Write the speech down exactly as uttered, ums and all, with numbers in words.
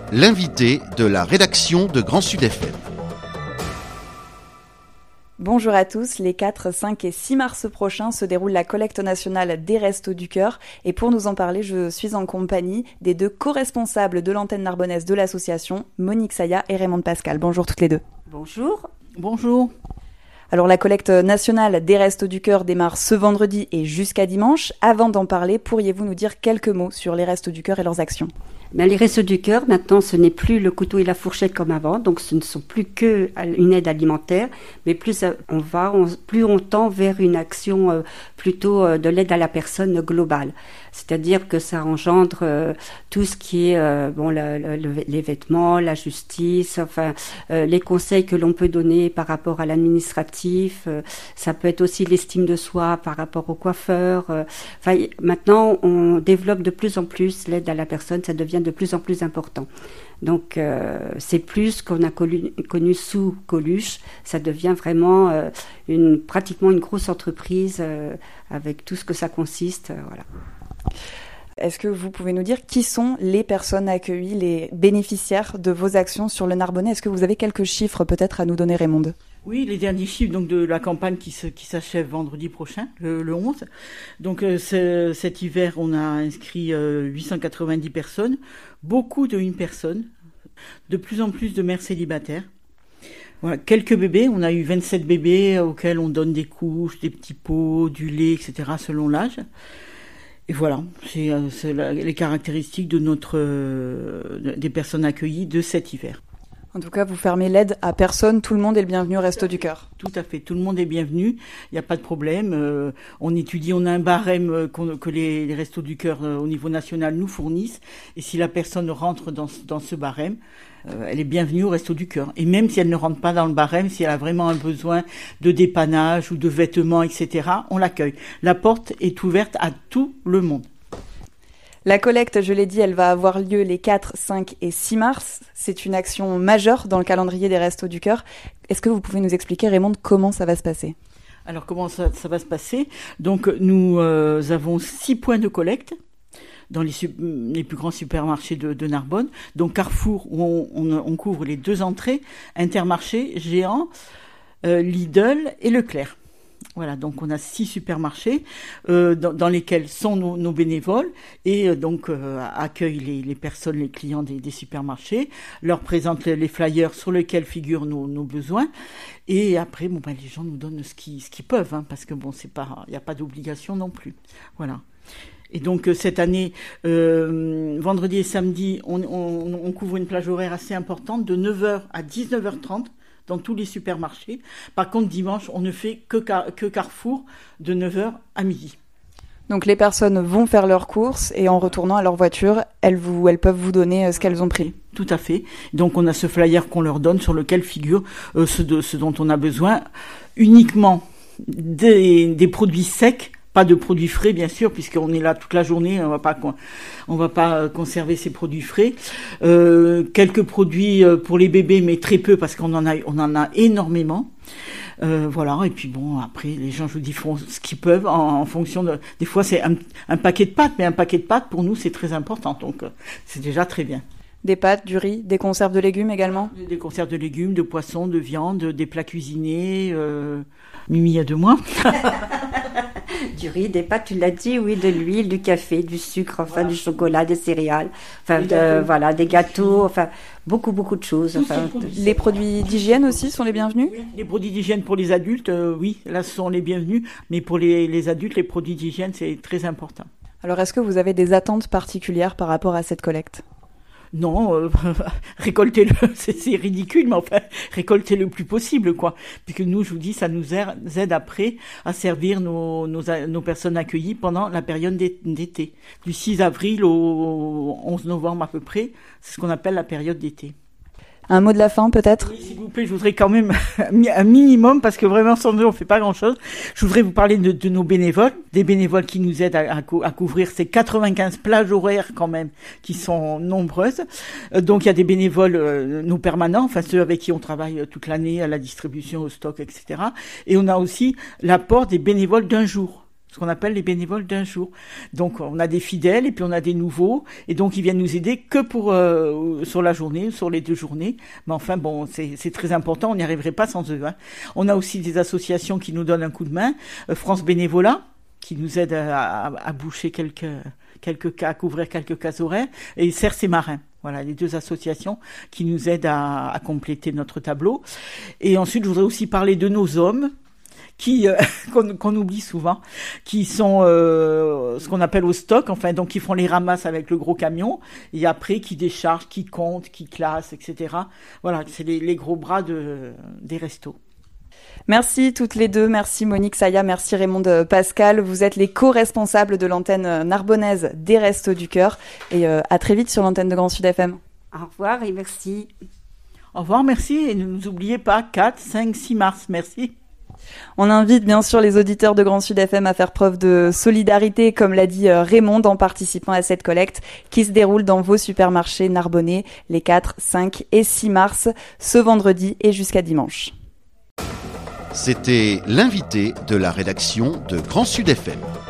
L'invité de la rédaction de Grand Sud F M. Bonjour à tous, les quatre, cinq et six mars prochains se déroule la collecte nationale des Restos du Cœur. Et pour nous en parler, je suis en compagnie des deux co-responsables de l'antenne narbonnaise de l'association, Monique Saya et Raymond Pascal. Bonjour toutes les deux. Bonjour. Bonjour. Alors la collecte nationale des Restos du Cœur démarre ce vendredi et jusqu'à dimanche. Avant d'en parler, pourriez-vous nous dire quelques mots sur les Restos du Cœur et leurs actions ? Ben, les Restos du Cœur, maintenant, ce n'est plus le couteau et la fourchette comme avant, donc ce ne sont plus qu'une aide alimentaire, mais plus on va, on, plus on tend vers une action euh, plutôt euh, de l'aide à la personne globale. C'est-à-dire que ça engendre euh, tout ce qui est euh, bon, le, le, les vêtements, la justice, enfin euh, les conseils que l'on peut donner par rapport à l'administratif. Euh, ça peut être aussi l'estime de soi par rapport au coiffeur. Euh, enfin, maintenant, on développe de plus en plus l'aide à la personne. Ça devient de plus en plus important. Donc, euh, c'est plus ce qu'on a connu, connu sous Coluche. Ça devient vraiment euh, une, pratiquement une grosse entreprise euh, avec tout ce que ça consiste. Euh, voilà. Est-ce que vous pouvez nous dire qui sont les personnes accueillies, les bénéficiaires de vos actions sur le Narbonnais ? Est-ce que vous avez quelques chiffres peut-être à nous donner, Raymond ? Oui, les derniers chiffres donc, de la campagne qui, se, qui s'achève vendredi prochain, le, le onze. Donc euh, ce, cet hiver, on a inscrit euh, huit cent quatre-vingt-dix personnes, beaucoup de une personne, de plus en plus de mères célibataires. Voilà, quelques bébés, on a eu vingt-sept bébés auxquels on donne des couches, des petits pots, du lait, et cetera selon l'âge. Et voilà, c'est, c'est la, les caractéristiques de notre, euh, des personnes accueillies de cet hiver. En tout cas, vous fermez l'aide à personne, tout le monde est le bienvenu au Resto du Cœur. Tout à fait, tout le monde est bienvenu, il n'y a pas de problème. Euh, on étudie, on a un barème que les, les Restos du Cœur euh, au niveau national nous fournissent. Et si la personne rentre dans, dans ce barème, euh, elle est bienvenue au Resto du Cœur. Et même si elle ne rentre pas dans le barème, si elle a vraiment un besoin de dépannage ou de vêtements, et cetera, on l'accueille. La porte est ouverte à tout le monde. La collecte, je l'ai dit, elle va avoir lieu les quatre, cinq et six mars. C'est une action majeure dans le calendrier des Restos du Cœur. Est-ce que vous pouvez nous expliquer, Raymond, comment ça va se passer ? Alors, comment ça, ça va se passer ? Donc, nous euh, avons six points de collecte dans les, les plus grands supermarchés de, de Narbonne. Donc, Carrefour, où on, on, on couvre les deux entrées, Intermarché, Géant, euh, Lidl et Leclerc. Voilà, donc on a six supermarchés euh, dans, dans lesquels sont nos, nos bénévoles et euh, donc euh, accueillent les, les personnes, les clients des, des supermarchés, leur présentent les, les flyers sur lesquels figurent nos, nos besoins et après bon ben les gens nous donnent ce qu'ils ce qu'ils peuvent hein, parce que bon c'est pas il y a pas d'obligation non plus. Voilà. Et donc euh, cette année, euh, vendredi et samedi, on, on, on couvre une plage horaire assez importante de neuf heures à dix-neuf heures trente. Dans tous les supermarchés. Par contre, dimanche, on ne fait que, car- que Carrefour de neuf heures à midi. Donc les personnes vont faire leurs courses et en retournant à leur voiture, elles, vous, elles peuvent vous donner ce qu'elles ont pris. Tout à fait. Donc on a ce flyer qu'on leur donne sur lequel figure euh, ce, de, ce dont on a besoin. Uniquement des, des produits secs. Pas de produits frais, bien sûr, puisqu'on est là toute la journée, on va pas, on va pas conserver ces produits frais. Euh, quelques produits pour les bébés, mais très peu, parce qu'on en a, on en a énormément. Euh, voilà, et puis bon, après, les gens, je vous dis, font ce qu'ils peuvent en, en fonction de... Des fois, c'est un, un paquet de pâtes, mais un paquet de pâtes, pour nous, c'est très important, donc c'est déjà très bien. Des pâtes, du riz, des conserves de légumes également ? Des conserves de légumes, de poissons, de viande, des plats cuisinés. Euh... Mimi, il y a deux mois. Du riz, des pâtes, tu l'as dit, oui, de l'huile, du café, du sucre, enfin, voilà. Du chocolat, des céréales, enfin, de, voilà, des gâteaux, enfin, beaucoup, beaucoup de choses. Enfin, les produits d'hygiène aussi sont les bienvenus ? Oui, les produits d'hygiène pour les adultes, euh, oui, là, ce sont les bienvenus, mais pour les, les adultes, les produits d'hygiène, c'est très important. Alors, est-ce que vous avez des attentes particulières par rapport à cette collecte ? Non, euh, récoltez-le, c'est, c'est ridicule, mais enfin, récoltez le plus possible, quoi. Puisque nous, je vous dis, ça nous aide après à servir nos, nos, nos personnes accueillies pendant la période d'été. Du six avril au onze novembre à peu près, c'est ce qu'on appelle la période d'été. Un mot de la fin, peut-être ? Oui, s'il vous plaît, je voudrais quand même un minimum, parce que vraiment, sans eux, on fait pas grand-chose. Je voudrais vous parler de, de nos bénévoles, des bénévoles qui nous aident à, à, à couvrir ces quatre-vingt-quinze plages horaires, quand même, qui sont nombreuses. Euh, donc, il y a des bénévoles, euh, nos permanents, enfin, ceux avec qui on travaille toute l'année, à la distribution, au stock, et cetera. Et on a aussi l'apport des bénévoles d'un jour. ce qu'on appelle les bénévoles d'un jour. Donc on a des fidèles et puis on a des nouveaux, et donc ils viennent nous aider que pour euh, sur la journée, sur les deux journées. Mais enfin bon, c'est, c'est très important, on n'y arriverait pas sans eux. Hein. On a aussi des associations qui nous donnent un coup de main, euh, France Bénévolat, qui nous aide à, à, à boucher quelques quelques cas, à couvrir quelques cases horaires, et Cerfs et Marins. Voilà, les deux associations qui nous aident à, à compléter notre tableau. Et ensuite, je voudrais aussi parler de nos hommes, qui euh, qu'on, qu'on oublie souvent, qui sont euh, ce qu'on appelle au stock, enfin donc qui font les ramasses avec le gros camion, et après qui déchargent, qui comptent, qui classent, et cetera. Voilà, c'est les, les gros bras de des restos. Merci toutes les deux, merci Monique Saya, merci Raymonde Pascal. Vous êtes les co-responsables de l'antenne narbonnaise des Restos du Cœur, et euh, à très vite sur l'antenne de Grand Sud F M. Au revoir et merci. Au revoir, merci, et ne nous oubliez pas, quatre, cinq, six mars, merci. On invite bien sûr les auditeurs de Grand Sud F M à faire preuve de solidarité, comme l'a dit Raymond, en participant à cette collecte qui se déroule dans vos supermarchés narbonnais les quatre, cinq et six mars, ce vendredi et jusqu'à dimanche. C'était l'invité de la rédaction de Grand Sud F M.